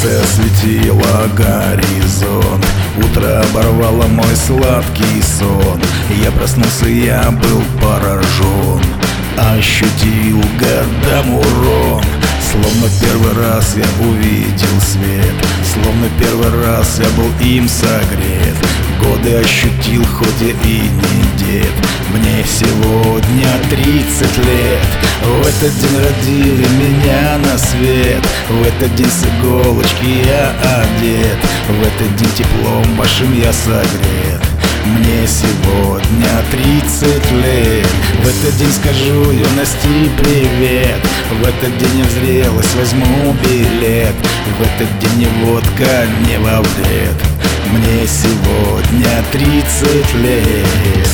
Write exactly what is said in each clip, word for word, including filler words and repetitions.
солнце осветило горизонт, утро оборвало мой сладкий сон. Я проснулся, я был поражен, ощутил годам урон. Словно первый раз я увидел свет, словно первый раз я был им согрет. Годы ощутил, хоть я и не дед. Мне сегодня тридцать лет. В этот день родили меня на свет, в этот день с иголочки я одет, в этот день теплом вашим я согрет. Мне сегодня тридцать лет. В этот день скажу юности привет, в этот день я в зрелость возьму билет, в этот день не водка, не во вред. Мне сегодня тридцать лет.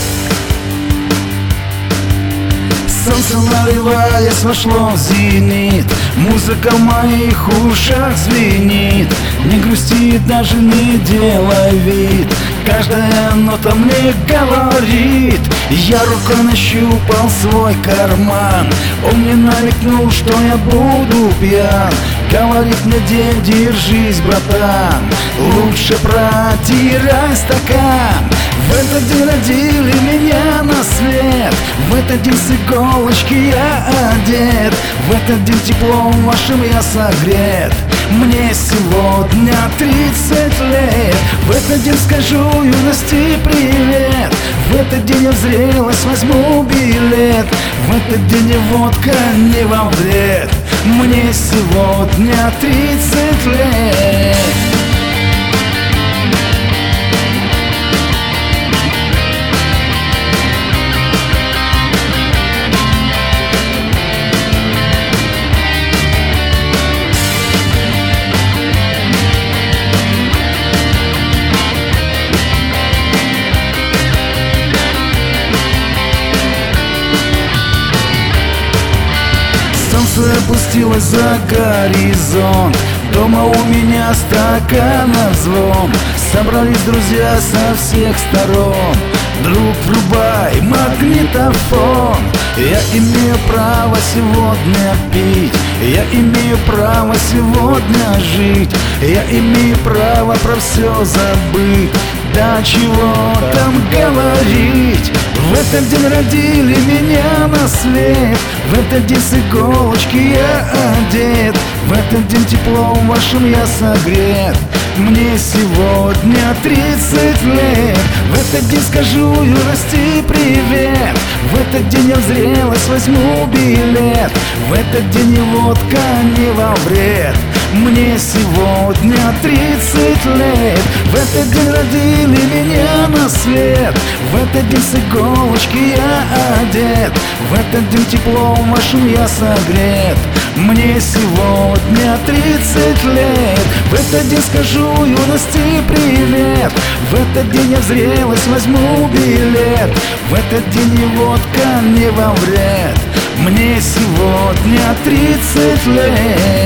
Солнце, наливаясь, вошло в зенит, музыка в моих ушах звенит. Не грусти, даже не делай вид, каждая нота мне говорит. Я рукой нащупал свой карман, он мне намекнул, что я буду пьян. Говорит мне: день, держись, братан, лучше протирай стакан. В этот день родили меня на свет, в этот день с иголочки я одет, в этот день теплом вашим я согрет. Мне сегодня тридцать лет. В этот день скажу юности привет, в этот день я в зрелость возьму билет, в этот день не водка, не во вред. Мне сегодня тридцать лет. Солнце опустилось за горизонт, дома у меня стаканов звон. Собрались друзья со всех сторон, друг, врубай магнитофон. Я имею право сегодня пить, я имею право сегодня жить, я имею право про все забыть, да чего там говорить. В этот день родили меня на свет, в этот день с иголочки я одет, в этот день теплом вашим я согрет. Мне сегодня тридцать лет. В этот день скажу юности привет, в этот день я в зрелость возьму билет, в этот день не водка, не во вред. Мне сегодня тридцать лет. В этот день родили меня на свет, в этот день с иголочки я одет, в этот день теплом вашим я согрет. Мне сегодня тридцать лет. В этот день скажу юности привет, в этот день я в зрелость возьму билет, в этот день не водка, не во вред. Мне сегодня тридцать лет.